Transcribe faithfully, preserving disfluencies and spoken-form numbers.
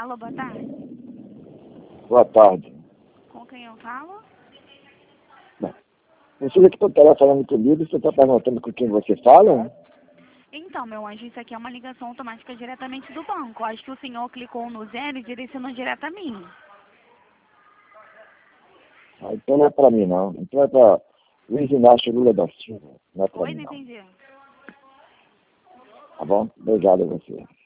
Alô, boa tarde. Boa tarde. Com quem eu falo? Você aqui está falando comigo, você está perguntando com quem você fala? Então, meu anjo, isso aqui é uma ligação automática diretamente do banco. Acho que o senhor clicou no zero e direcionou direto a mim. Ah, então não é para mim, não. Então é para Luiz Inácio Lula da Silva. Não é para Oi, mim, não não. entendi. Tá bom? Obrigado a você.